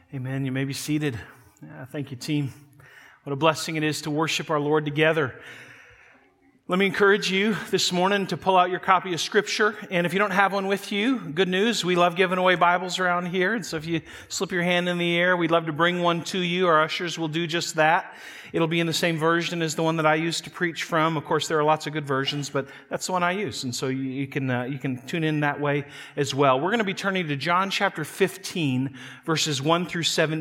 Amen. You may be seated. Thank you, team. What a blessing it is to worship our Lord together. Let me encourage you this morning to pull out your copy of Scripture. And if you don't have one with you, good news, we love giving away Bibles around here. And so if you slip your hand in the air, we'd love to bring one to you. Our ushers will do just that. It'll be in the same version as the one that I used to preach from. Of course, there are lots of good versions, but that's the one I use. And so you can tune in that way as well. We're going to be turning to John chapter 15, verses 1 through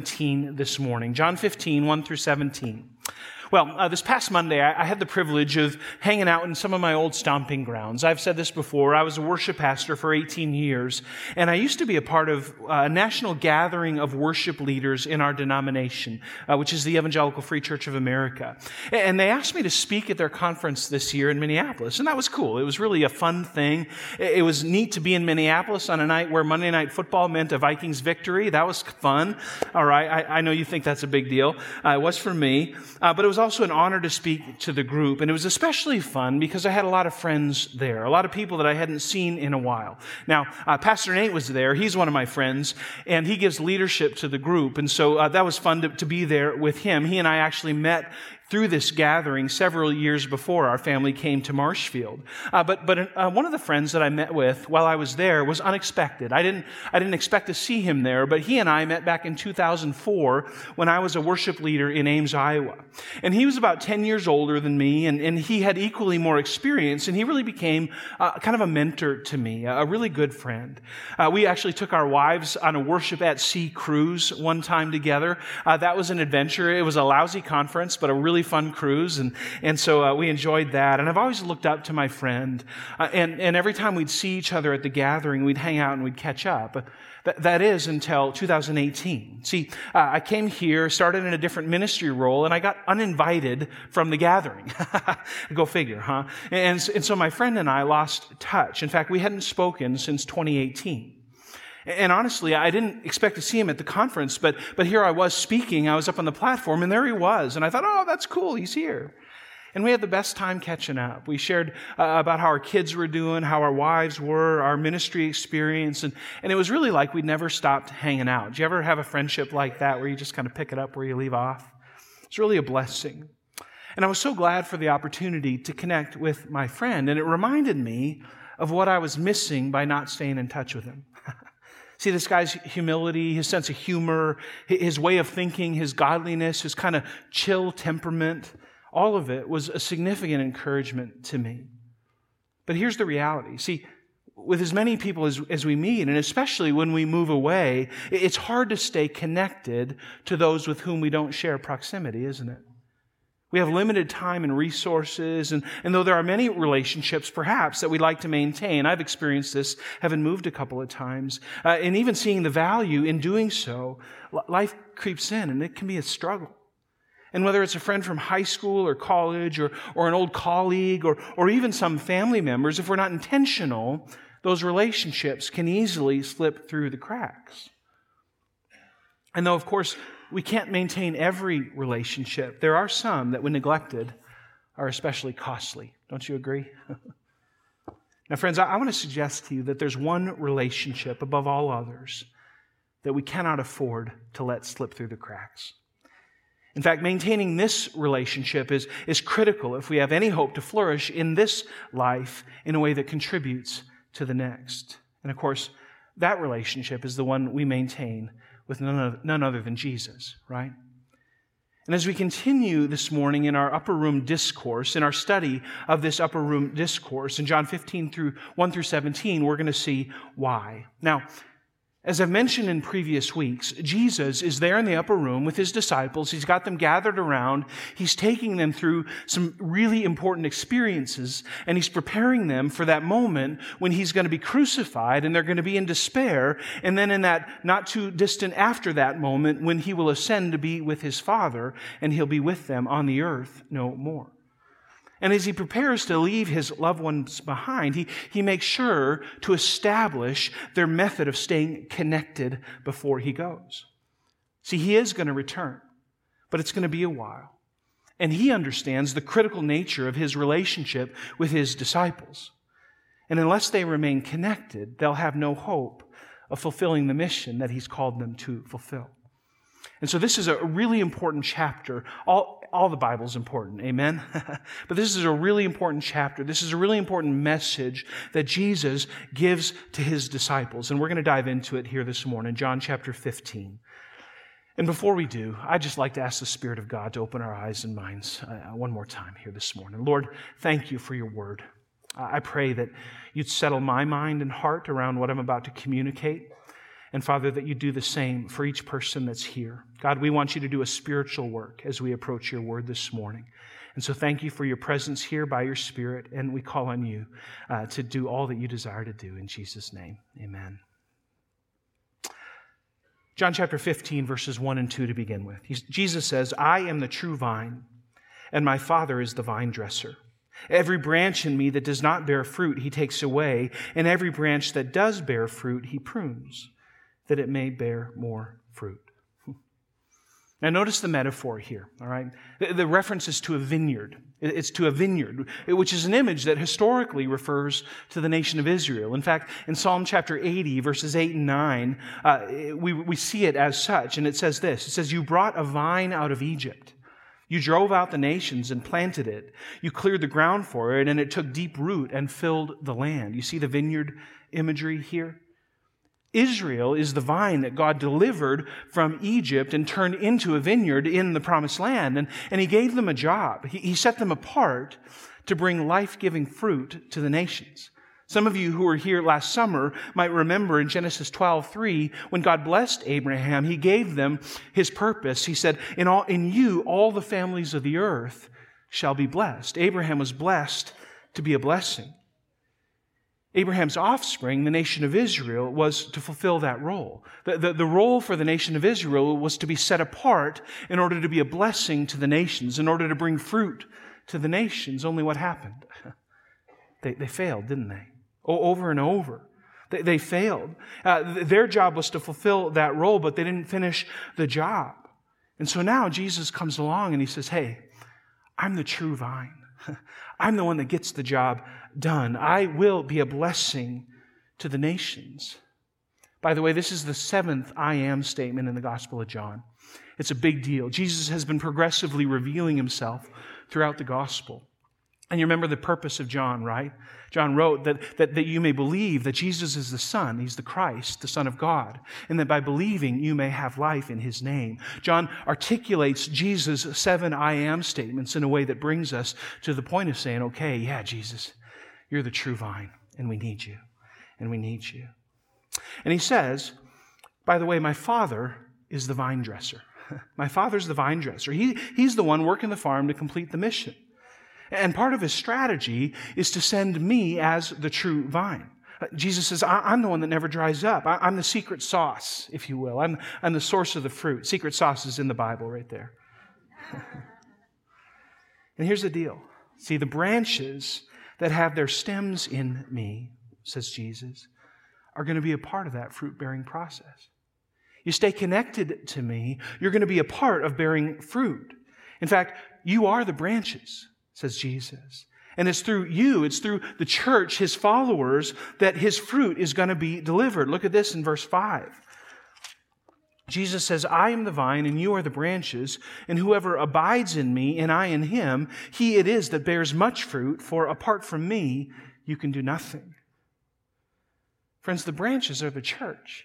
17 this morning. John 15, 1 through 17. Well, this past Monday, I had the privilege of hanging out in some of my old stomping grounds. I've said this before. I was a worship pastor for 18 years, and I used to be a part of a national gathering of worship leaders in our denomination, which is the Evangelical Free Church of America. And they asked me to speak at their conference this year in Minneapolis, and that was cool. It was really a fun thing. It was neat to be in Minneapolis on a night where Monday Night Football meant a Vikings victory. That was fun. All right, I know you think that's a big deal. It was for me, but it was also an honor to speak to the group, and it was especially fun because I had a lot of friends there, a lot of people that I hadn't seen in a while. Now, Pastor Nate was there. He's one of my friends, and he gives leadership to the group, and so that was fun to be there with him. He and I actually met through this gathering several years before our family came to Marshfield. But one of the friends that I met with while I was there was unexpected. I didn't expect to see him there, but he and I met back in 2004 when I was a worship leader in Ames, Iowa. And he was about 10 years older than me, and he had equally more experience, and he really became kind of a mentor to me, a really good friend. We actually took our wives on a Worship at Sea cruise one time together. That was an adventure. It was a lousy conference, but a really fun cruise, and so we enjoyed that. And I've always looked up to my friend, and every time we'd see each other at the gathering, we'd hang out and we'd catch up. That is until 2018. See, I came here, started in a different ministry role, and I got uninvited from the gathering. Go figure, huh? And so my friend and I lost touch. In fact, we hadn't spoken since 2018. And honestly, I didn't expect to see him at the conference, but here I was speaking. I was up on the platform, and there he was. And I thought, oh, that's cool. He's here. And we had the best time catching up. We shared about how our kids were doing, how our wives were, our ministry experience. And it was really like we'd never stopped hanging out. Did you ever have a friendship like that where you just kind of pick it up where you leave off? It's really a blessing. And I was so glad for the opportunity to connect with my friend. And it reminded me of what I was missing by not staying in touch with him. See, this guy's humility, his sense of humor, his way of thinking, his godliness, his kind of chill temperament, all of it was a significant encouragement to me. But here's the reality. See, with as many people as we meet, and especially when we move away, it's hard to stay connected to those with whom we don't share proximity, isn't it? We have limited time and resources, and though there are many relationships, perhaps, that we'd like to maintain, I've experienced this, having moved a couple of times, and even seeing the value in doing so, life creeps in, and it can be a struggle. And whether it's a friend from high school or college, or an old colleague, or even some family members, if we're not intentional, those relationships can easily slip through the cracks. And though, of course, we can't maintain every relationship, there are some that, when neglected, are especially costly. Don't you agree? Now, friends, I want to suggest to you that there's one relationship above all others that we cannot afford to let slip through the cracks. In fact, maintaining this relationship is critical if we have any hope to flourish in this life in a way that contributes to the next. And of course, that relationship is the one we maintain with none other than Jesus, right? And as we continue this morning in our upper room discourse, in our study of this upper room discourse, in John 15 1 through 17, we're going to see why. Now, as I've mentioned in previous weeks, Jesus is there in the upper room with his disciples. He's got them gathered around. He's taking them through some really important experiences, and he's preparing them for that moment when he's going to be crucified and they're going to be in despair. And then in that not too distant after that moment when he will ascend to be with his Father, and he'll be with them on the earth no more. And as he prepares to leave his loved ones behind, he makes sure to establish their method of staying connected before he goes. See, he is going to return, but it's going to be a while. And he understands the critical nature of his relationship with his disciples. And unless they remain connected, they'll have no hope of fulfilling the mission that he's called them to fulfill. And so this is a really important chapter. All the Bible's important, amen? But this is a really important chapter. This is a really important message that Jesus gives to his disciples. And we're going to dive into it here this morning, John chapter 15. And before we do, I'd just like to ask the Spirit of God to open our eyes and minds one more time here this morning. Lord, thank you for your word. I pray that you'd settle my mind and heart around what I'm about to communicate. And Father, that you do the same for each person that's here. God, we want you to do a spiritual work as we approach your word this morning. And so thank you for your presence here by your Spirit, and we call on you to do all that you desire to do in Jesus' name. Amen. John chapter 15, verses 1 and 2 to begin with. Jesus says, I am the true vine, and my Father is the vine dresser. Every branch in me that does not bear fruit, he takes away, and every branch that does bear fruit, he prunes, that it may bear more fruit. Now notice the metaphor here, all right? The reference is to a vineyard. It's to a vineyard, which is an image that historically refers to the nation of Israel. In fact, in Psalm chapter 80, verses 8 and 9, we see it as such, and it says this. It says, you brought a vine out of Egypt. You drove out the nations and planted it. You cleared the ground for it, and it took deep root and filled the land. You see the vineyard imagery here? Israel is the vine that God delivered from Egypt and turned into a vineyard in the promised land. And he gave them a job. He set them apart to bring life-giving fruit to the nations. Some of you who were here last summer might remember in Genesis 12:3, when God blessed Abraham, he gave them his purpose. He said, in you, all the families of the earth shall be blessed. Abraham was blessed to be a blessing. Abraham's offspring, the nation of Israel, was to fulfill that role. The role for the nation of Israel was to be set apart in order to be a blessing to the nations, in order to bring fruit to the nations. Only what happened? They failed, didn't they? Over and over. They failed. Their job was to fulfill that role, but they didn't finish the job. And so now Jesus comes along and he says, hey, I'm the true vine. I'm the one that gets the job done. I will be a blessing to the nations. By the way, this is the 7th I am statement in the Gospel of John. It's a big deal. Jesus has been progressively revealing himself throughout the Gospel. And you remember the purpose of John, right? John wrote that you may believe that Jesus is the Son, he's the Christ, the Son of God, and that by believing you may have life in his name. John articulates Jesus' 7 I am statements in a way that brings us to the point of saying, okay, yeah, Jesus, you're the true vine, and we need you, and we need you. And he says, by the way, my Father is the vine dresser. My Father's the vine dresser. He's the one working the farm to complete the mission. And part of his strategy is to send me as the true vine. Jesus says, I'm the one that never dries up. I'm the secret sauce, if you will. I'm the source of the fruit. Secret sauce is in the Bible right there. And here's the deal. See, the branches that have their stems in me, says Jesus, are going to be a part of that fruit-bearing process. You stay connected to me, you're going to be a part of bearing fruit. In fact, you are the branches, says Jesus. And it's through you, it's through the church, his followers, that his fruit is going to be delivered. Look at this in verse 5. Jesus says, I am the vine and you are the branches, and whoever abides in me and I in him, he it is that bears much fruit, for apart from me, you can do nothing. Friends, the branches are the church.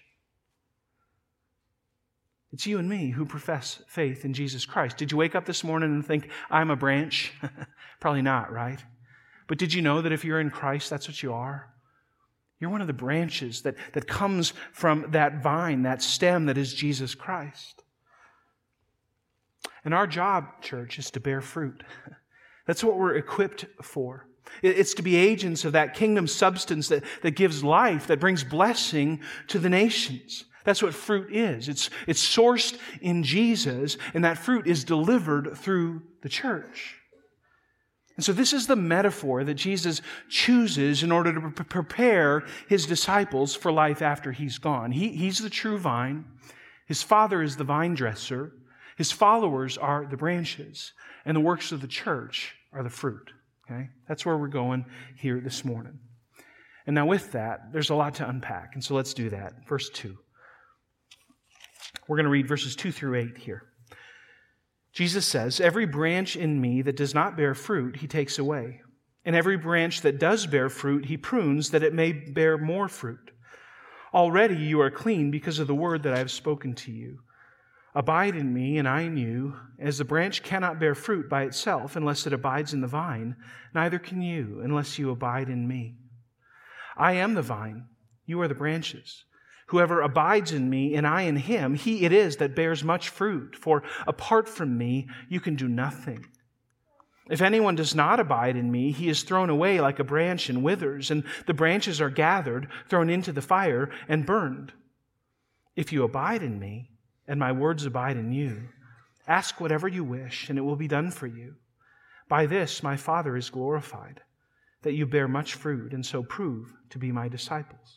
It's you and me who profess faith in Jesus Christ. Did you wake up this morning and think, I'm a branch? Probably not, right? But did you know that if you're in Christ, that's what you are? You're one of the branches that comes from that vine, that stem that is Jesus Christ. And our job, church, is to bear fruit. That's what we're equipped for. It's to be agents of that kingdom substance that gives life, that brings blessing to the nations. That's what fruit is. It's sourced in Jesus, and that fruit is delivered through the church. And so this is the metaphor that Jesus chooses in order to prepare his disciples for life after he's gone. He's the true vine. His Father is the vine dresser. His followers are the branches. And the works of the church are the fruit. Okay? That's where we're going here this morning. And now with that, there's a lot to unpack. And so let's do that. Verse 2. We're going to read verses 2 through 8 here. Jesus says, "Every branch in me that does not bear fruit, he takes away. And every branch that does bear fruit, he prunes that it may bear more fruit. Already you are clean because of the word that I have spoken to you. Abide in me, and I in you. As the branch cannot bear fruit by itself unless it abides in the vine, neither can you unless you abide in me. I am the vine, you are the branches. Whoever abides in me, and I in him, he it is that bears much fruit. For apart from me, you can do nothing. If anyone does not abide in me, he is thrown away like a branch and withers, and the branches are gathered, thrown into the fire, and burned. If you abide in me, and my words abide in you, ask whatever you wish, and it will be done for you. By this my Father is glorified, that you bear much fruit, and so prove to be my disciples."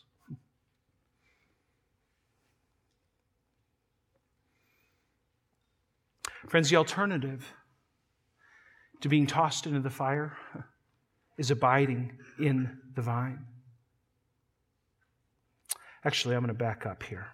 Friends, the alternative to being tossed into the fire is abiding in the vine. Actually, I'm going to back up here.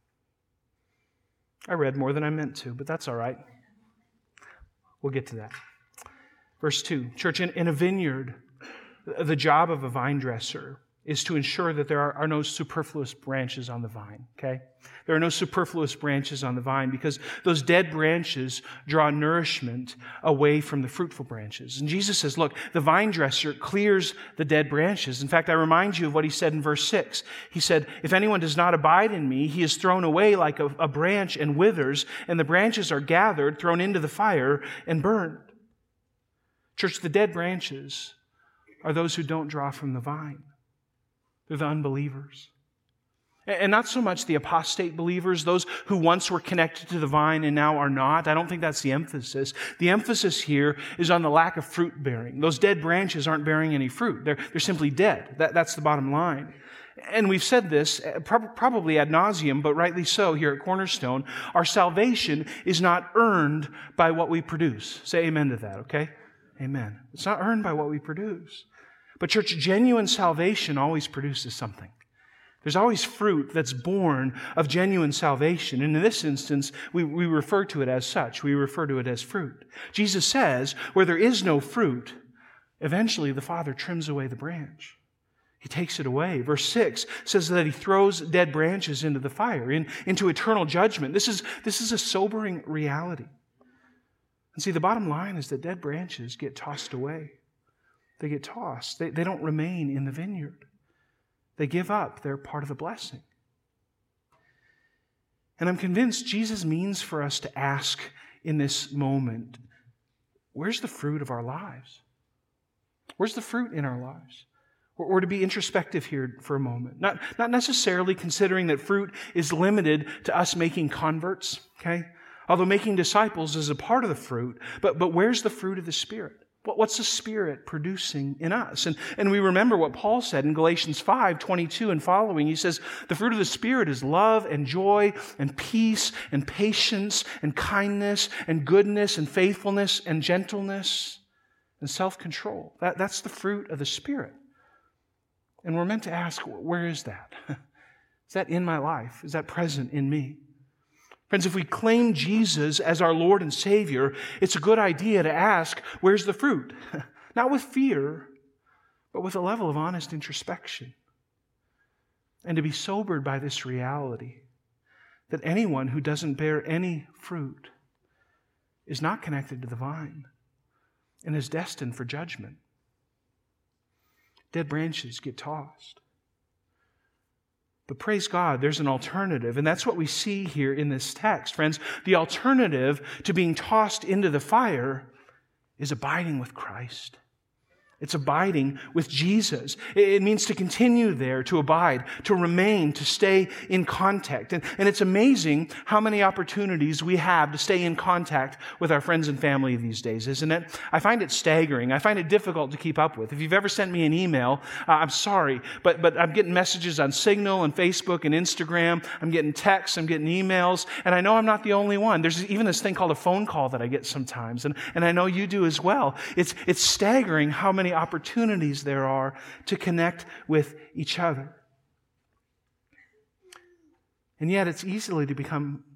I read more than I meant to, but that's all right. We'll get to that. Verse 2, church, in a vineyard, the job of a vine dresser is to ensure that there are no superfluous branches on the vine, okay? There are no superfluous branches on the vine because those dead branches draw nourishment away from the fruitful branches. And Jesus says, look, the vine dresser clears the dead branches. In fact, I remind you of what he said in verse 6. He said, "If anyone does not abide in me, he is thrown away like a branch and withers, and the branches are gathered, thrown into the fire, and burned." Church, the dead branches are those who don't draw from the vine. They're the unbelievers. And not so much the apostate believers, those who once were connected to the vine and now are not. I don't think that's the emphasis. The emphasis here is on the lack of fruit bearing. Those dead branches aren't bearing any fruit. They're simply dead. That's the bottom line. And we've said this probably ad nauseum, but rightly so here at Cornerstone. Our salvation is not earned by what we produce. Say amen to that, okay? Amen. It's not earned by what we produce. But church, genuine salvation always produces something. There's always fruit that's born of genuine salvation. And in this instance, we refer to it as such. We refer to it as fruit. Jesus says, where there is no fruit, eventually the Father trims away the branch. He takes it away. Verse 6 says that He throws dead branches into the fire, into eternal judgment. This is a sobering reality. And see, the bottom line is that dead branches get tossed away. They get tossed. They don't remain in the vineyard. They give up. They're part of the blessing. And I'm convinced Jesus means for us to ask in this moment, where's the fruit of our lives? Where's the fruit in our lives? Or to be introspective here for a moment. Not necessarily considering that fruit is limited to us making converts, okay? Although making disciples is a part of the fruit, but where's the fruit of the Spirit? What's the Spirit producing in us? And we remember what Paul said in Galatians 5:22 and following. He says, the fruit of the Spirit is love and joy and peace and patience and kindness and goodness and faithfulness and gentleness and self-control. That's the fruit of the Spirit. And we're meant to ask, where is that? Is that in my life? Is that present in me? Friends, if we claim Jesus as our Lord and Savior, it's a good idea to ask, where's the fruit? Not with fear, but with a level of honest introspection. And to be sobered by this reality that anyone who doesn't bear any fruit is not connected to the vine and is destined for judgment. Dead branches get tossed. But praise God, there's an alternative, and that's what we see here in this text. Friends, the alternative to being tossed into the fire is abiding with Christ. It's abiding with Jesus. It means to continue there, to abide, to remain, to stay in contact. And it's amazing how many opportunities we have to stay in contact with our friends and family these days, isn't it? I find it staggering. I find it difficult to keep up with. If you've ever sent me an email, I'm sorry, but I'm getting messages on Signal and Facebook and Instagram. I'm getting texts, I'm getting emails, and I know I'm not the only one. There's even this thing called a phone call that I get sometimes, and I know you do as well. It's staggering how many opportunities there are to connect with each other. And yet it's easily to become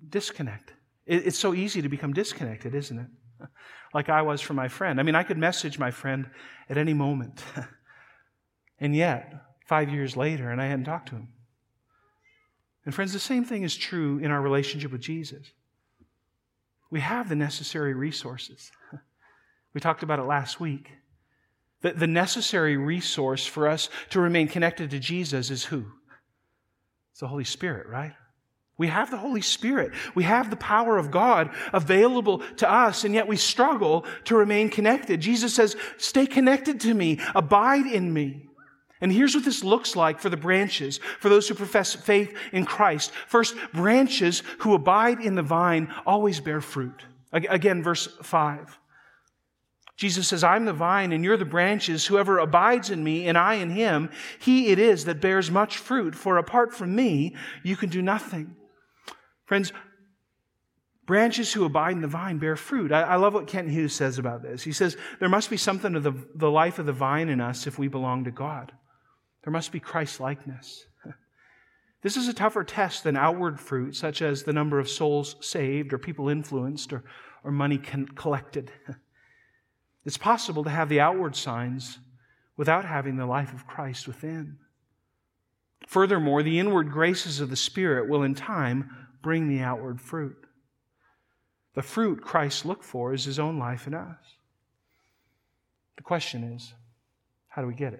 disconnect. It's so easy to become disconnected, isn't it? Like I was from my friend. I mean, I could message my friend at any moment. And yet, 5 years later, and I hadn't talked to him. And friends, the same thing is true in our relationship with Jesus. We have the necessary resources. We talked about it last week. The necessary resource for us to remain connected to Jesus is who? It's the Holy Spirit, right? We have the Holy Spirit. We have the power of God available to us, and yet we struggle to remain connected. Jesus says, stay connected to me, abide in me. And here's what this looks like for the branches, for those who profess faith in Christ. First, branches who abide in the vine always bear fruit. Again, verse 5. Jesus says, I'm the vine and you're the branches. Whoever abides in me and I in him, he it is that bears much fruit. For apart from me, you can do nothing. Friends, branches who abide in the vine bear fruit. I love what Kent Hughes says about this. He says, there must be something of the life of the vine in us if we belong to God. There must be Christ-likeness. This is a tougher test than outward fruit, such as the number of souls saved or people influenced or money collected. It's possible to have the outward signs without having the life of Christ within. Furthermore, the inward graces of the Spirit will in time bring the outward fruit. The fruit Christ looked for is His own life in us. The question is, how do we get it?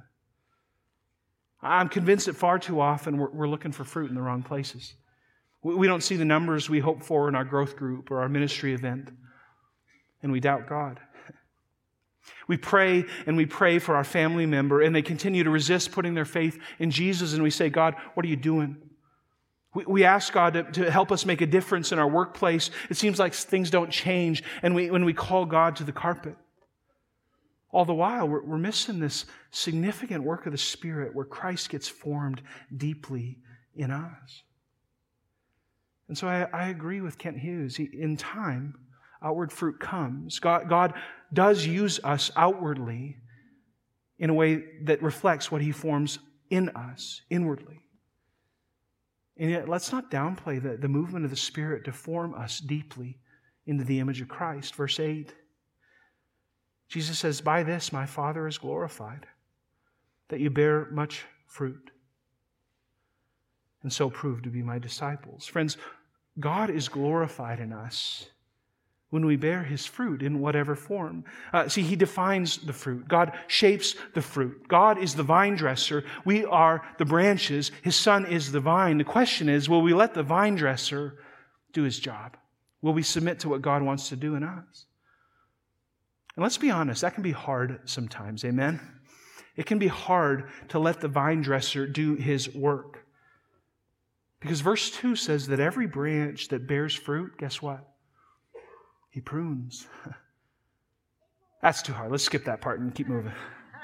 I'm convinced that far too often we're looking for fruit in the wrong places. We don't see the numbers we hope for in our growth group or our ministry event, and we doubt God. We pray and we pray for our family member, and they continue to resist putting their faith in Jesus, and we say, God, what are you doing? We ask God to help us make a difference in our workplace. It seems like things don't change, and when we call God to the carpet. All the while, we're missing this significant work of the Spirit where Christ gets formed deeply in us. And so I agree with Kent Hughes. In time, outward fruit comes. God does use us outwardly in a way that reflects what He forms in us inwardly. And yet, let's not downplay the movement of the Spirit to form us deeply into the image of Christ. Verse 8, Jesus says, by this my Father is glorified, that you bear much fruit, and so prove to be my disciples. Friends, God is glorified in us when we bear His fruit in whatever form. See, He defines the fruit. God shapes the fruit. God is the vine dresser. We are the branches. His Son is the vine. The question is, will we let the vine dresser do His job? Will we submit to what God wants to do in us? And let's be honest, that can be hard sometimes, amen? It can be hard to let the vine dresser do his work. Because verse 2 says that every branch that bears fruit, guess what? He prunes. That's too hard. Let's skip that part and keep moving.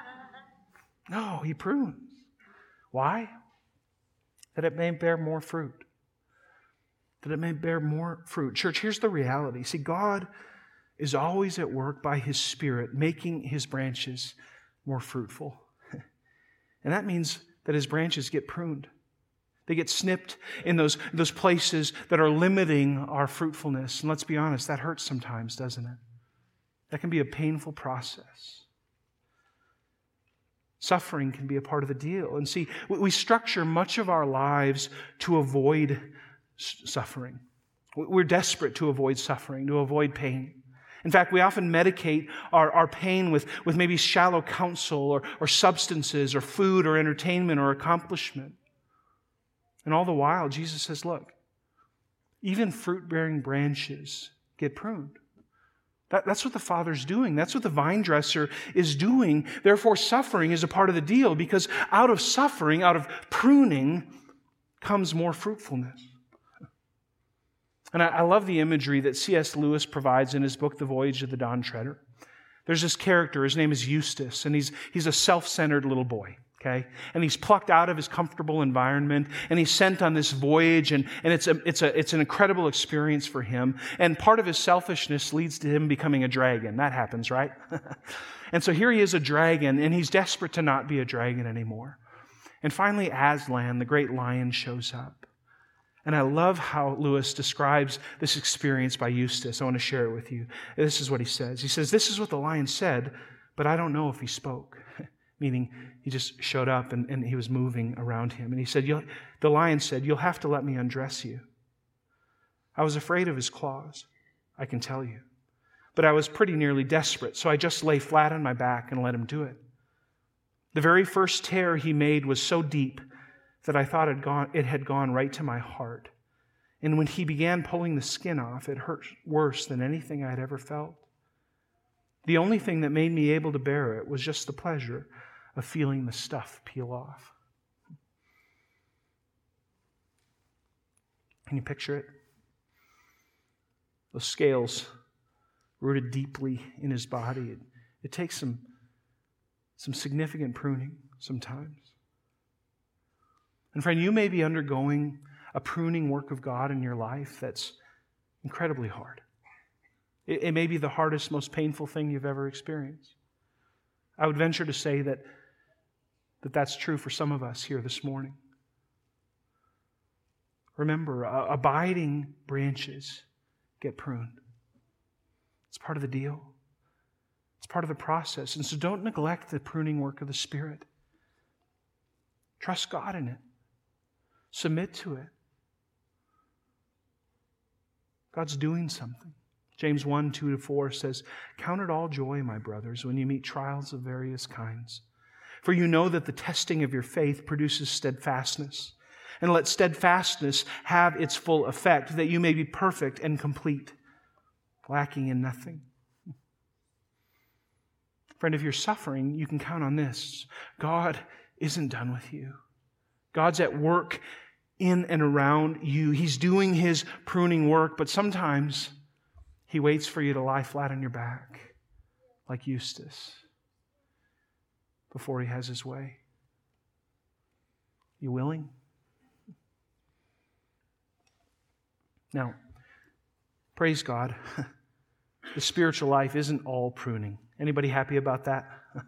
No, He prunes. Why? That it may bear more fruit. That it may bear more fruit. Church, here's the reality. See, God is always at work by His Spirit, making His branches more fruitful. And that means that His branches get pruned. They get snipped in those places that are limiting our fruitfulness. And let's be honest, that hurts sometimes, doesn't it? That can be a painful process. Suffering can be a part of the deal. And see, we structure much of our lives to avoid suffering. We're desperate to avoid suffering, to avoid pain. In fact, we often medicate our pain with maybe shallow counsel or substances or food or entertainment or accomplishment. And all the while, Jesus says, look, even fruit-bearing branches get pruned. That's what the Father's doing. That's what the vine dresser is doing. Therefore, suffering is a part of the deal, because out of suffering, out of pruning, comes more fruitfulness. And I love the imagery that C.S. Lewis provides in his book, The Voyage of the Dawn Treader. There's this character, his name is Eustace, and he's a self-centered little boy, okay? And he's plucked out of his comfortable environment, and he's sent on this voyage, and it's an incredible experience for him. And part of his selfishness leads to him becoming a dragon. That happens, right? And so here he is, a dragon, and he's desperate to not be a dragon anymore. And finally, Aslan, the great lion, shows up. And I love how Lewis describes this experience by Eustace. I want to share it with you. This is what he says. He says, "This is what the lion said, but I don't know if he spoke." Meaning, he just showed up and he was moving around him. And he said, the lion said, "You'll have to let me undress you. I was afraid of his claws, I can tell you. But I was pretty nearly desperate, so I just lay flat on my back and let him do it. The very first tear he made was so deep that I thought it had gone right to my heart. And when he began pulling the skin off, it hurt worse than anything I had ever felt. The only thing that made me able to bear it was just the pleasure of feeling the stuff peel off." Can you picture it? Those scales rooted deeply in his body. It takes some significant pruning sometimes. And friend, you may be undergoing a pruning work of God in your life that's incredibly hard. It may be the hardest, most painful thing you've ever experienced. I would venture to say that that's true for some of us here this morning. Remember, abiding branches get pruned. It's part of the deal. It's part of the process. And so don't neglect the pruning work of the Spirit. Trust God in it. Submit to it. God's doing something. James 1:2-4 says, "Count it all joy, my brothers, when you meet trials of various kinds. For you know that the testing of your faith produces steadfastness. And let steadfastness have its full effect, that you may be perfect and complete, lacking in nothing." Friend, if you're suffering, you can count on this. God isn't done with you. God's at work in and around you. He's doing His pruning work, but sometimes He waits for you to lie flat on your back, like Eustace, before He has His way. You willing? Now, praise God, the spiritual life isn't all pruning. Anybody happy about that?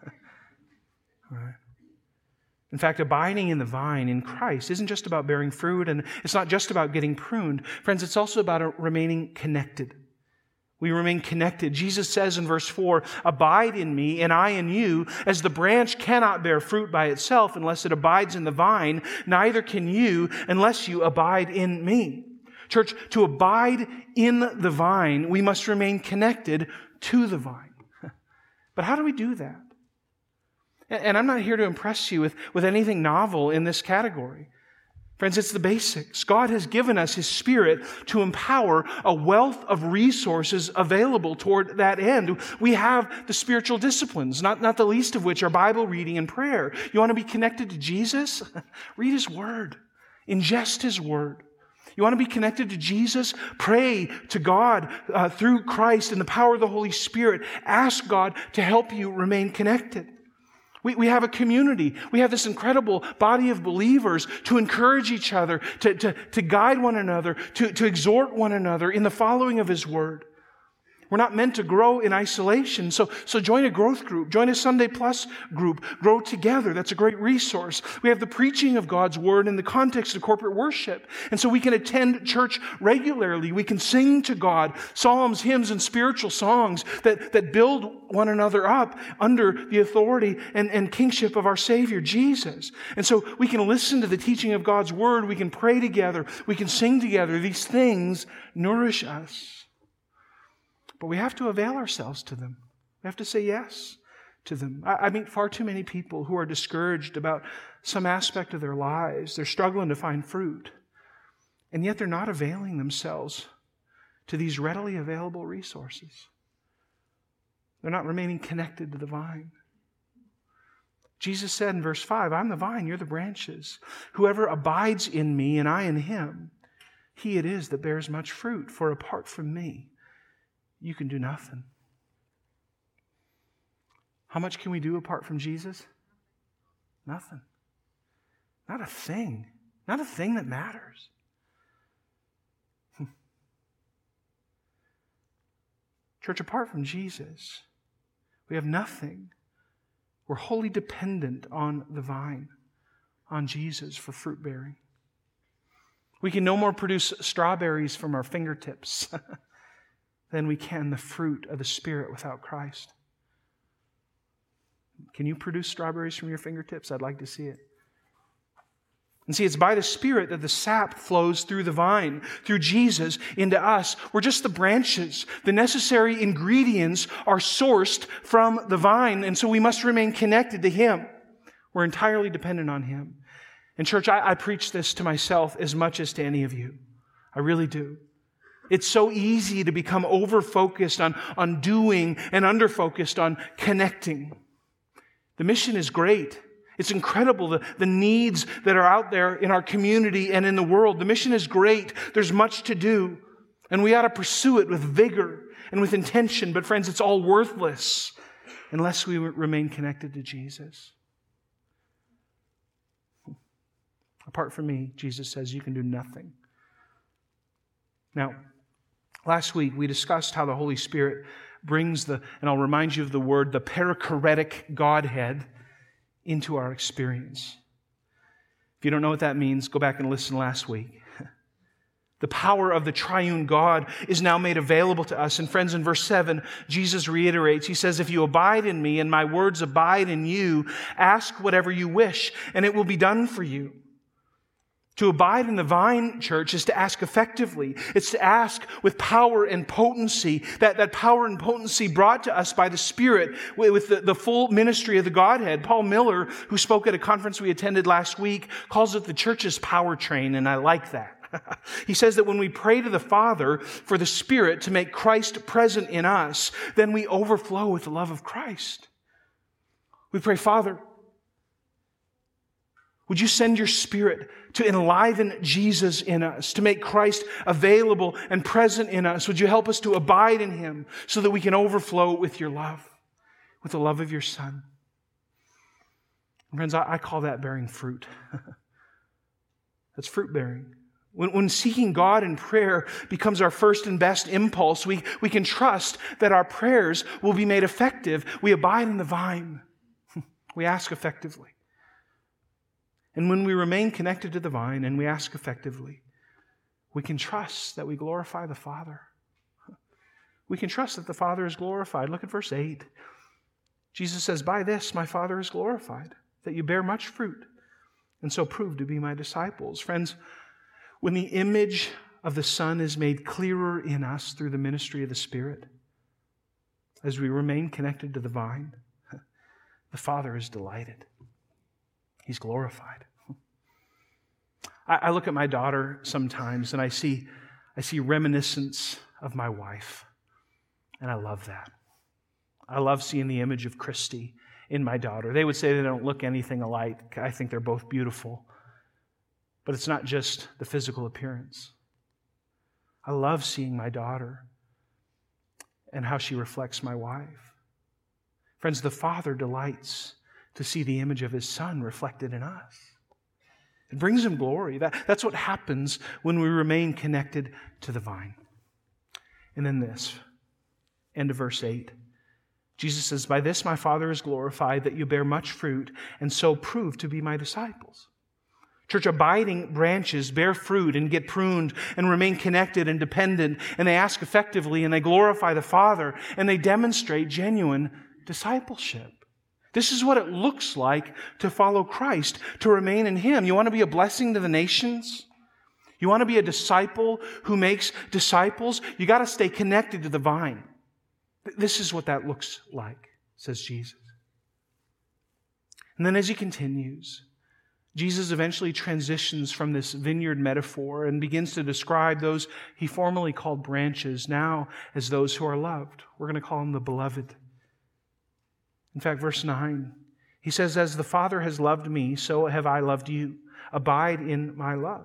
All right. In fact, abiding in the vine, in Christ, isn't just about bearing fruit, and it's not just about getting pruned. Friends, it's also about remaining connected. We remain connected. Jesus says in verse 4, "Abide in me, and I in you. As the branch cannot bear fruit by itself unless it abides in the vine, neither can you unless you abide in me." Church, to abide in the vine, we must remain connected to the vine. But how do we do that? And I'm not here to impress you with anything novel in this category. Friends, it's the basics. God has given us His Spirit to empower a wealth of resources available toward that end. We have the spiritual disciplines, not the least of which are Bible reading and prayer. You want to be connected to Jesus? Read His Word. Ingest His Word. You want to be connected to Jesus? Pray to God through Christ and the power of the Holy Spirit. Ask God to help you remain connected. We have a community. We have this incredible body of believers to encourage each other, to guide one another, to exhort one another in the following of His Word. We're not meant to grow in isolation. So join a growth group. Join a Sunday Plus group. Grow together. That's a great resource. We have the preaching of God's Word in the context of corporate worship. And so we can attend church regularly. We can sing to God psalms, hymns, and spiritual songs that build one another up under the authority and kingship of our Savior, Jesus. And so we can listen to the teaching of God's Word. We can pray together. We can sing together. These things nourish us. But we have to avail ourselves to them. We have to say yes to them. I meet far too many people who are discouraged about some aspect of their lives. They're struggling to find fruit. And yet they're not availing themselves to these readily available resources. They're not remaining connected to the vine. Jesus said in verse 5, "I'm the vine, you're the branches. Whoever abides in me and I in him, he it is that bears much fruit. For apart from me, you can do nothing." How much can we do apart from Jesus? Nothing. Not a thing. Not a thing that matters. Church, apart from Jesus, we have nothing. We're wholly dependent on the vine, on Jesus for fruit bearing. We can no more produce strawberries from our fingertips than we can the fruit of the Spirit without Christ. Can you produce strawberries from your fingertips? I'd like to see it. And see, it's by the Spirit that the sap flows through the vine, through Jesus, into us. We're just the branches. The necessary ingredients are sourced from the vine, and so we must remain connected to Him. We're entirely dependent on Him. And church, I preach this to myself as much as to any of you. I really do. It's so easy to become over-focused on doing and under-focused on connecting. The mission is great. It's incredible, the needs that are out there in our community and in the world. The mission is great. There's much to do. And we ought to pursue it with vigor and with intention. But friends, it's all worthless unless we remain connected to Jesus. Apart from me, Jesus says, you can do nothing. Now, last week we discussed how the Holy Spirit brings and I'll remind you of the word, the perichoretic Godhead into our experience. If you don't know what that means, go back and listen last week. The power of the triune God is now made available to us. And friends, in verse 7, Jesus reiterates, He says, if you abide in me and my words abide in you, ask whatever you wish and it will be done for you. To abide in the vine, church, is to ask effectively. It's to ask with power and potency. That power and potency brought to us by the Spirit with the full ministry of the Godhead. Paul Miller, who spoke at a conference we attended last week, calls it the church's powertrain, and I like that. He says that when we pray to the Father for the Spirit to make Christ present in us, then we overflow with the love of Christ. We pray, Father, would you send your Spirit to enliven Jesus in us, to make Christ available and present in us? Would you help us to abide in Him so that we can overflow with your love, with the love of your Son? And friends, I call that bearing fruit. That's fruit bearing. When seeking God in prayer becomes our first and best impulse, we can trust that our prayers will be made effective. We abide in the vine. We ask effectively. And when we remain connected to the vine and we ask effectively, we can trust that we glorify the Father. We can trust that the Father is glorified. Look at verse 8. Jesus says, by this my Father is glorified, that you bear much fruit, and so prove to be my disciples. Friends, when the image of the Son is made clearer in us through the ministry of the Spirit, as we remain connected to the vine, the Father is delighted. He's glorified. I look at my daughter sometimes and I see reminiscence of my wife. And I love that. I love seeing the image of Christy in my daughter. They would say they don't look anything alike. I think they're both beautiful. But it's not just the physical appearance. I love seeing my daughter and how she reflects my wife. Friends, the Father delights to see the image of His Son reflected in us. It brings Him glory. That's what happens when we remain connected to the vine. And then this, end of verse 8. Jesus says, by this my Father is glorified, that you bear much fruit, and so prove to be my disciples. Church, abiding branches bear fruit and get pruned and remain connected and dependent, and they ask effectively, and they glorify the Father, and they demonstrate genuine discipleship. This is what it looks like to follow Christ, to remain in Him. You want to be a blessing to the nations? You want to be a disciple who makes disciples? You got to stay connected to the vine. This is what that looks like, says Jesus. And then as He continues, Jesus eventually transitions from this vineyard metaphor and begins to describe those He formerly called branches now as those who are loved. We're going to call them the beloved. In fact, verse 9, He says, as the Father has loved me, so have I loved you. Abide in my love.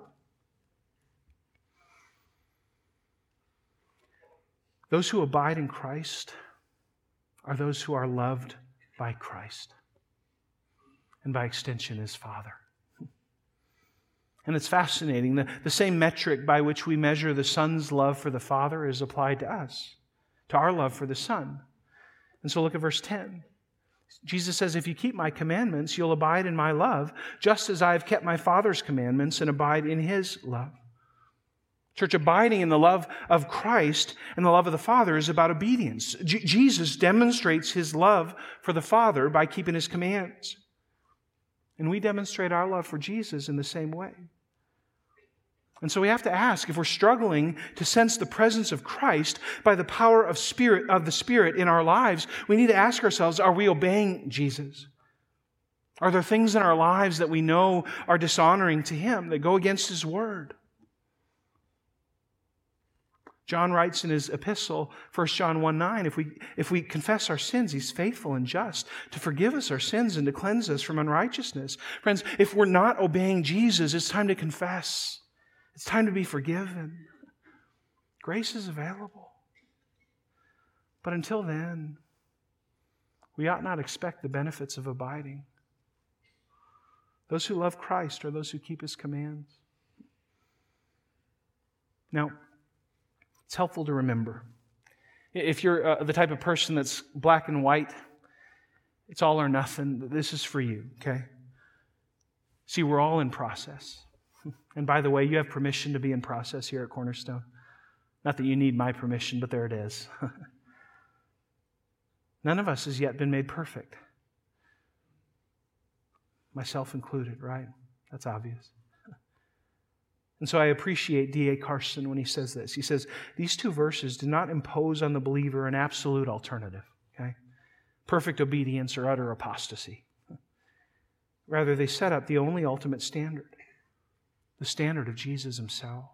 Those who abide in Christ are those who are loved by Christ, and by extension His Father. And it's fascinating. The same metric by which we measure the Son's love for the Father is applied to us, to our love for the Son. And so look at verse 10. Jesus says, if you keep my commandments, you'll abide in my love, just as I have kept my Father's commandments and abide in His love. Church, abiding in the love of Christ and the love of the Father is about obedience. Jesus demonstrates His love for the Father by keeping His commands. And we demonstrate our love for Jesus in the same way. And so we have to ask, if we're struggling to sense the presence of Christ by the power of the Spirit in our lives, we need to ask ourselves, are we obeying Jesus? Are there things in our lives that we know are dishonoring to Him, that go against His Word? John writes in his epistle, 1 John 1:9, if we confess our sins, He's faithful and just to forgive us our sins and to cleanse us from unrighteousness. Friends, if we're not obeying Jesus, it's time to confess. It's time to be forgiven. Grace is available. But until then, we ought not expect the benefits of abiding. Those who love Christ are those who keep His commands. Now, it's helpful to remember. If you're the type of person that's black and white, it's all or nothing, this is for you, okay? See, we're all in process. And by the way, you have permission to be in process here at Cornerstone. Not that you need my permission, but there it is. None of us has yet been made perfect. Myself included, right? That's obvious. And so I appreciate D.A. Carson when he says this. He says, these two verses do not impose on the believer an absolute alternative, okay? Perfect obedience or utter apostasy. Rather, they set up the only ultimate standard, the standard of Jesus Himself.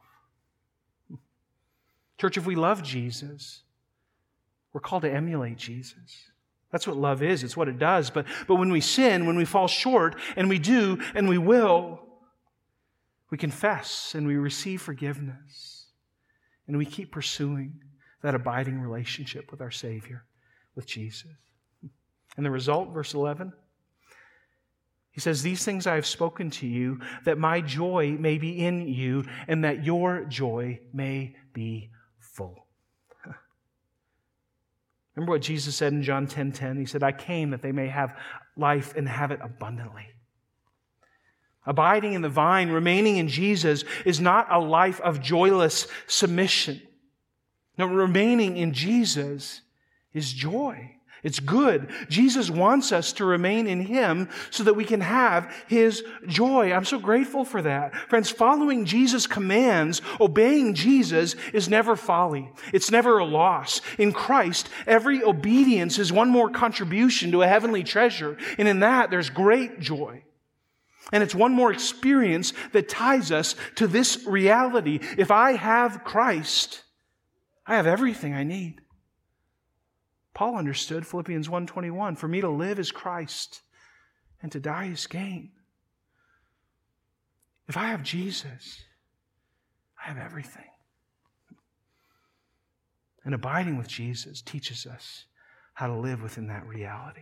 Church, if we love Jesus, we're called to emulate Jesus. That's what love is. It's what it does. But when we sin, when we fall short, and we do, and we will, we confess and we receive forgiveness. And we keep pursuing that abiding relationship with our Savior, with Jesus. And the result, verse 11, He says, these things I have spoken to you, that my joy may be in you, and that your joy may be full. Remember what Jesus said in John 10:10? He said, I came that they may have life and have it abundantly. Abiding in the vine, remaining in Jesus, is not a life of joyless submission. No, remaining in Jesus is joy. It's good. Jesus wants us to remain in Him so that we can have His joy. I'm so grateful for that. Friends, following Jesus' commands, obeying Jesus is never folly. It's never a loss. In Christ, every obedience is one more contribution to a heavenly treasure. And in that, there's great joy. And it's one more experience that ties us to this reality. If I have Christ, I have everything I need. Paul understood Philippians 1:21, for me to live is Christ and to die is gain. If I have Jesus, I have everything. And abiding with Jesus teaches us how to live within that reality.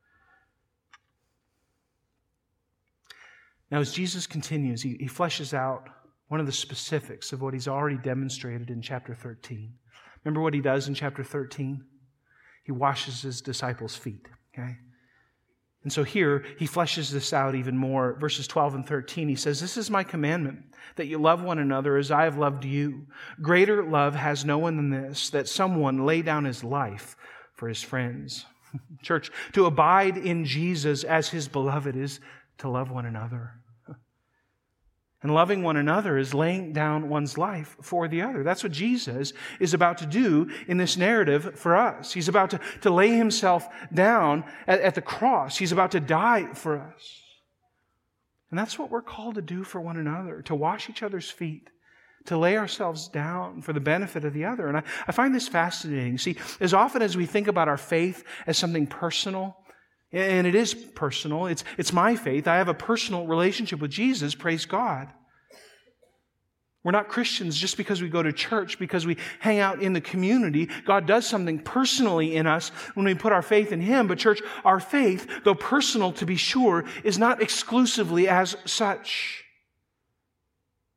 Now, as Jesus continues, he fleshes out one of the specifics of what He's already demonstrated in chapter 13. Remember what He does in chapter 13? He washes His disciples' feet, okay? And so here, He fleshes this out even more. Verses 12 and 13, He says, this is my commandment, that you love one another as I have loved you. Greater love has no one than this, that someone lay down his life for his friends. Church, to abide in Jesus as His beloved is to love one another. And loving one another is laying down one's life for the other. That's what Jesus is about to do in this narrative for us. He's about to lay Himself down at the cross. He's about to die for us. And that's what we're called to do for one another, to wash each other's feet, to lay ourselves down for the benefit of the other. And I find this fascinating. See, as often as we think about our faith as something personal, and it is personal. It's my faith. I have a personal relationship with Jesus. Praise God. We're not Christians just because we go to church, because we hang out in the community. God does something personally in us when we put our faith in Him. But church, our faith, though personal to be sure, is not exclusively as such.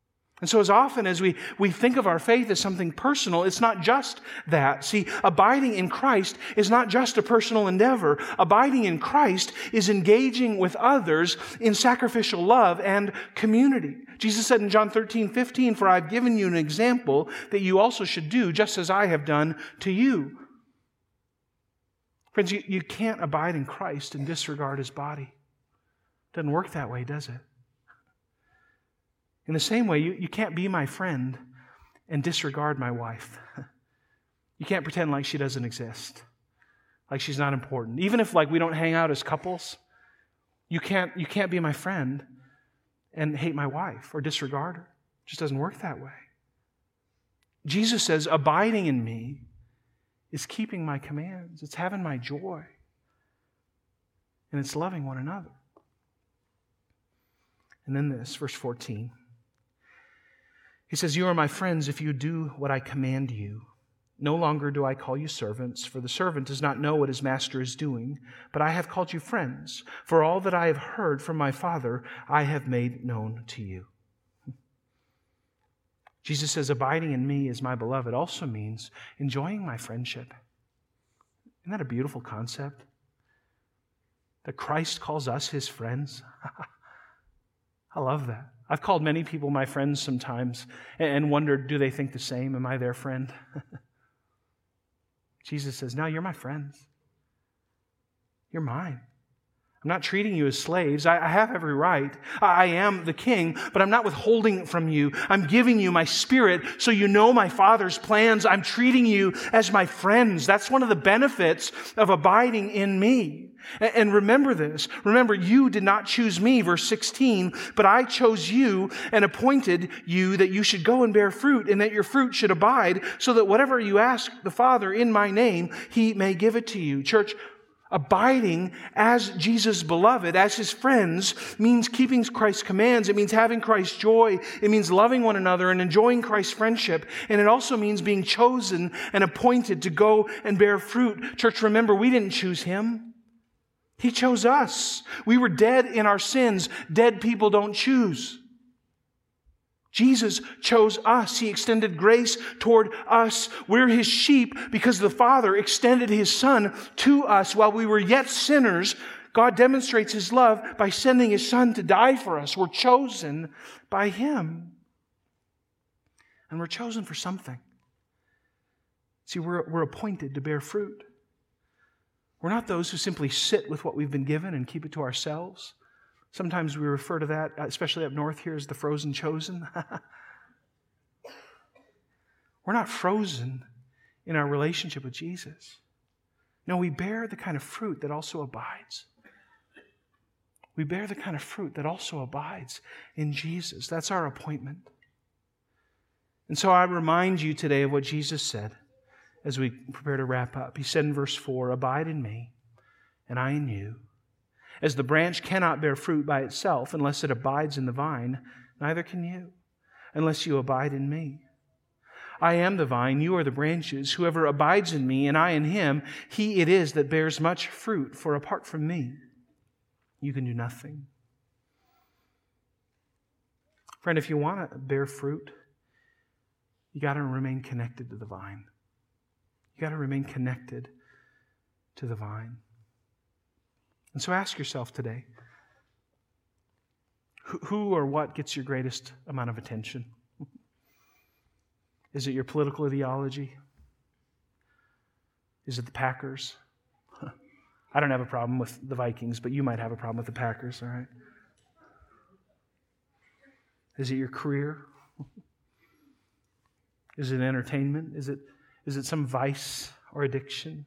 And so as often as we think of our faith as something personal, it's not just that. See, abiding in Christ is not just a personal endeavor. Abiding in Christ is engaging with others in sacrificial love and community. Jesus said in John 13:15, "For I've given you an example that you also should do just as I have done to you." Friends, you can't abide in Christ and disregard His body. It doesn't work that way, does it? In the same way, you can't be my friend and disregard my wife. You can't pretend like she doesn't exist, like she's not important. Even if we don't hang out as couples, you can't be my friend and hate my wife or disregard her. It just doesn't work that way. Jesus says, abiding in me is keeping my commands. It's having my joy. And it's loving one another. And then this, verse 14. He says, "You are my friends if you do what I command you. No longer do I call you servants, for the servant does not know what his master is doing, but I have called you friends, for all that I have heard from my Father I have made known to you." Jesus says, abiding in me as my beloved also means enjoying my friendship. Isn't that a beautiful concept? That Christ calls us His friends. I love that. I've called many people my friends sometimes and wondered, do they think the same? Am I their friend? Jesus says, no, you're my friends. You're mine. I'm not treating you as slaves. I have every right. I am the king, but I'm not withholding from you. I'm giving you my Spirit so you know my Father's plans. I'm treating you as my friends. That's one of the benefits of abiding in me. And remember this. Remember, you did not choose me, verse 16, but I chose you and appointed you that you should go and bear fruit and that your fruit should abide, so that whatever you ask the Father in my name, He may give it to you. Church, abiding as Jesus' beloved, as His friends, means keeping Christ's commands. It means having Christ's joy. It means loving one another and enjoying Christ's friendship. And it also means being chosen and appointed to go and bear fruit. Church, remember, we didn't choose Him. He chose us. We were dead in our sins. Dead people don't choose. Jesus chose us. He extended grace toward us. We're His sheep because the Father extended His Son to us while we were yet sinners. God demonstrates His love by sending His Son to die for us. We're chosen by Him. And we're chosen for something. See, we're appointed to bear fruit. We're not those who simply sit with what we've been given and keep it to ourselves. Sometimes we refer to that, especially up north here, as the frozen chosen. We're not frozen in our relationship with Jesus. No, we bear the kind of fruit that also abides. We bear the kind of fruit that also abides in Jesus. That's our appointment. And so I remind you today of what Jesus said as we prepare to wrap up. He said in verse 4, "Abide in me, and I in you. As the branch cannot bear fruit by itself unless it abides in the vine, neither can you, unless you abide in me. I am the vine, you are the branches. Whoever abides in me, and I in him, he it is that bears much fruit, for apart from me, you can do nothing." Friend, if you want to bear fruit, you got to remain connected to the vine. You got to remain connected to the vine. And so ask yourself today, who or what gets your greatest amount of attention? Is it your political ideology? Is it the Packers? I don't have a problem with the Vikings, but you might have a problem with the Packers, all right? Is it your career? Is it entertainment? Is it some vice or addiction?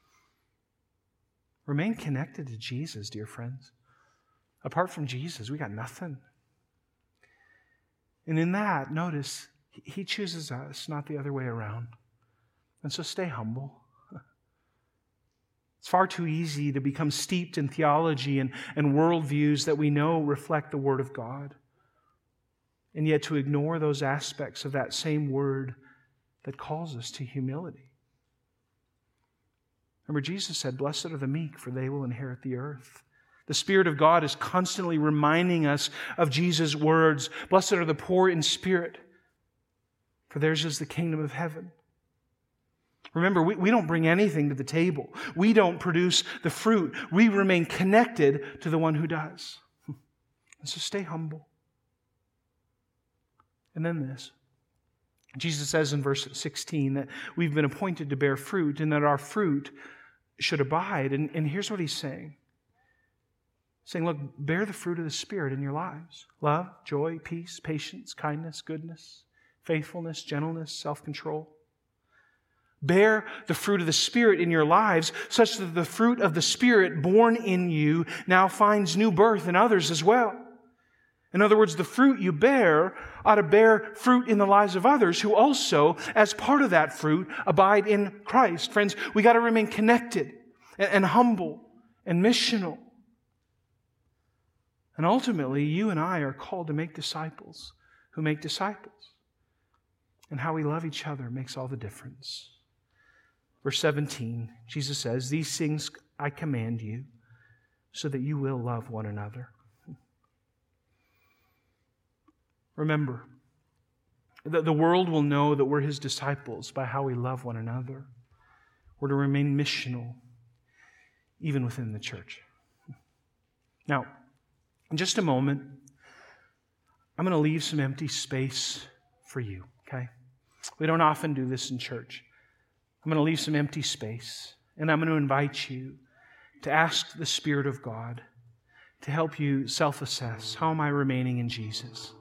Remain connected to Jesus, dear friends. Apart from Jesus, we got nothing. And in that, notice, He chooses us, not the other way around. And so stay humble. It's far too easy to become steeped in theology and worldviews that we know reflect the Word of God, and yet to ignore those aspects of that same Word that calls us to humility. Remember, Jesus said, "Blessed are the meek, for they will inherit the earth." The Spirit of God is constantly reminding us of Jesus' words. Blessed are the poor in spirit, for theirs is the kingdom of heaven. Remember, we don't bring anything to the table. We don't produce the fruit. We remain connected to the one who does. And so stay humble. And then this. Jesus says in verse 16 that we've been appointed to bear fruit and that our fruit should abide. And here's what he's saying. Saying, look, bear the fruit of the Spirit in your lives. Love, joy, peace, patience, kindness, goodness, faithfulness, gentleness, self-control. Bear the fruit of the Spirit in your lives such that the fruit of the Spirit born in you now finds new birth in others as well. In other words, the fruit you bear ought to bear fruit in the lives of others who also, as part of that fruit, abide in Christ. Friends, we got to remain connected and humble and missional. And ultimately, you and I are called to make disciples who make disciples. And how we love each other makes all the difference. Verse 17, Jesus says, "These things I command you so that you will love one another." Remember, the world will know that we're His disciples by how we love one another. We're to remain missional, even within the church. Now, in just a moment, I'm going to leave some empty space for you, okay? We don't often do this in church. I'm going to leave some empty space, and I'm going to invite you to ask the Spirit of God to help you self-assess. How am I remaining in Jesus?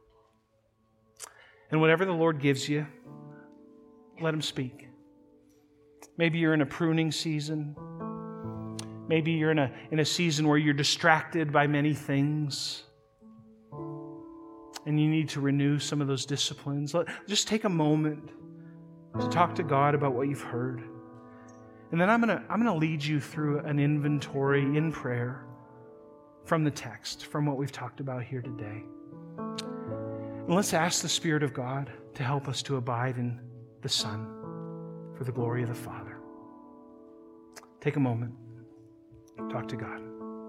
And whatever the Lord gives you, let Him speak. Maybe you're in a pruning season. Maybe you're in a season where you're distracted by many things and you need to renew some of those disciplines. Just take a moment to talk to God about what you've heard. And then I'm going to lead you through an inventory in prayer from the text, from what we've talked about here today. And let's ask the Spirit of God to help us to abide in the Son for the glory of the Father. Take a moment. Talk to God.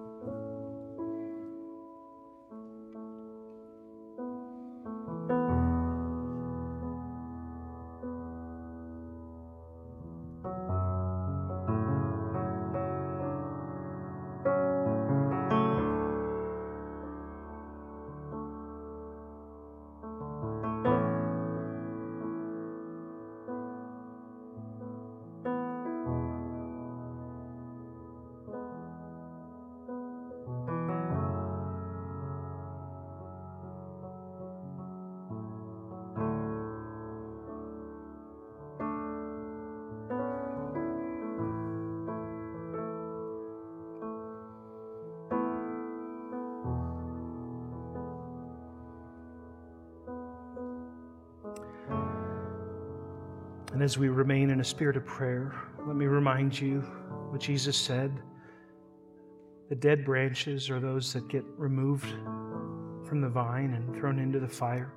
And as we remain in a spirit of prayer, let me remind you what Jesus said. The dead branches are those that get removed from the vine and thrown into the fire.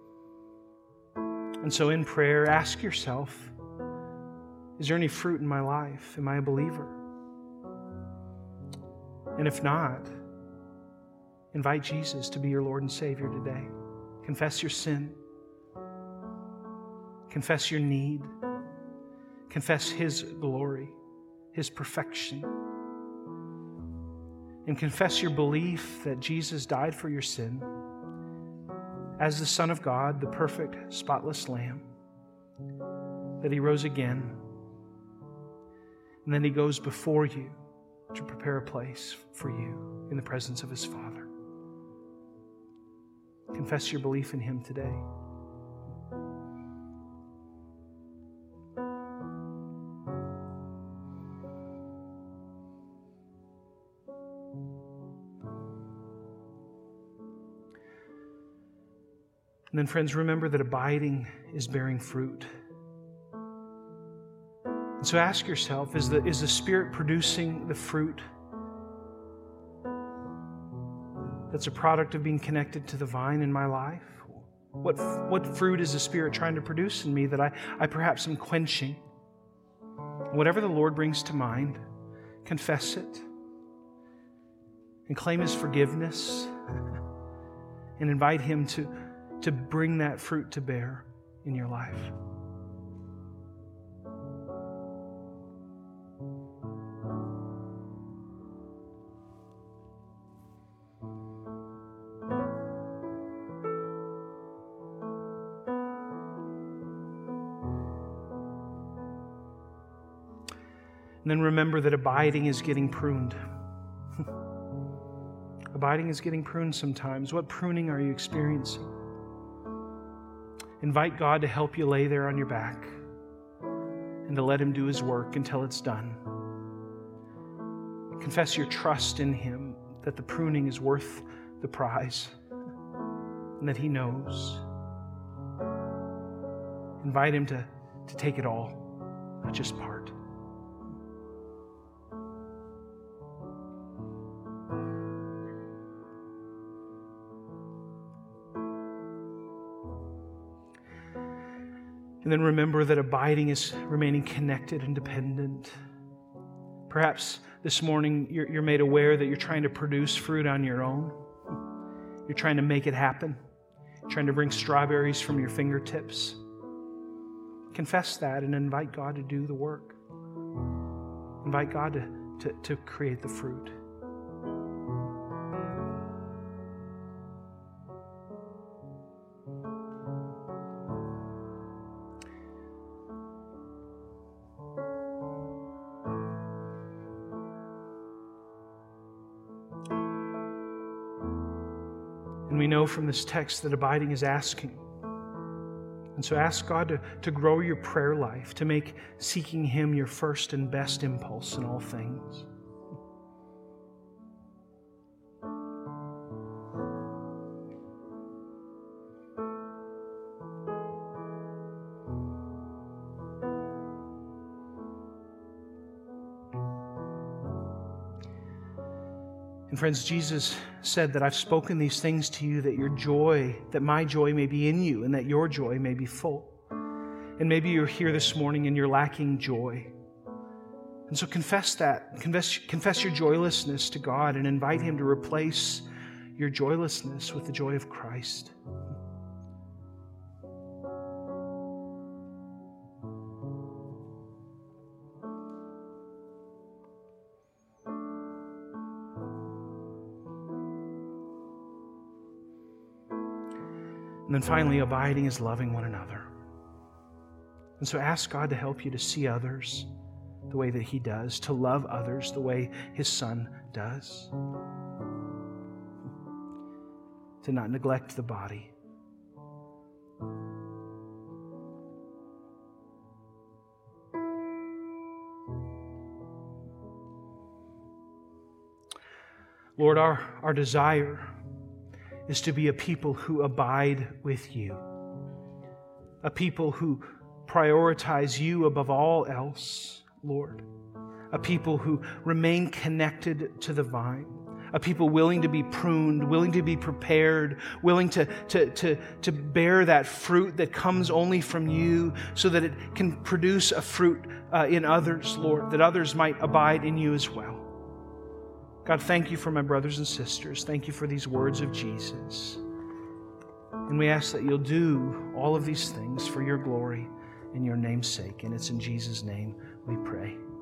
And so in prayer, ask yourself, is there any fruit in my life? Am I a believer? And if not, invite Jesus to be your Lord and Savior today. Confess your sin. Confess your need. Confess His glory, His perfection. And confess your belief that Jesus died for your sin as the Son of God, the perfect, spotless Lamb, that He rose again, and then He goes before you to prepare a place for you in the presence of His Father. Confess your belief in Him today. And then, friends, remember that abiding is bearing fruit. And so ask yourself, is the Spirit producing the fruit that's a product of being connected to the vine in my life? What fruit is the Spirit trying to produce in me that I perhaps am quenching? Whatever the Lord brings to mind, confess it. and claim His forgiveness and invite Him to bring that fruit to bear in your life. And then remember that abiding is getting pruned. Abiding is getting pruned sometimes. What pruning are you experiencing? Invite God to help you lay there on your back and to let Him do His work until it's done. Confess your trust in Him, that the pruning is worth the prize and that He knows. Invite Him to take it all, not just part. And then remember that abiding is remaining connected and dependent. Perhaps this morning you're made aware that you're trying to produce fruit on your own. You're trying to make it happen. You're trying to bring strawberries from your fingertips. Confess that and invite God to do the work. Invite God to create the fruit. And we know from this text that abiding is asking. And so ask God to grow your prayer life, to make seeking Him your first and best impulse in all things. And friends, Jesus said that I've spoken these things to you that my joy may be in you and that your joy may be full. And maybe you're here this morning and you're lacking joy. And so confess that. Confess your joylessness to God and invite Him to replace your joylessness with the joy of Christ. And then finally, abiding is loving one another. And so ask God to help you to see others the way that He does, to love others the way His Son does, to not neglect the body. Lord, our desire is to be a people who abide with You, a people who prioritize You above all else, Lord, a people who remain connected to the vine, a people willing to be pruned, willing to be prepared, willing to bear that fruit that comes only from You so that it can produce a fruit in others, Lord, that others might abide in You as well. God, thank You for my brothers and sisters. Thank You for these words of Jesus. And we ask that You'll do all of these things for Your glory and Your name's sake. And it's in Jesus' name we pray.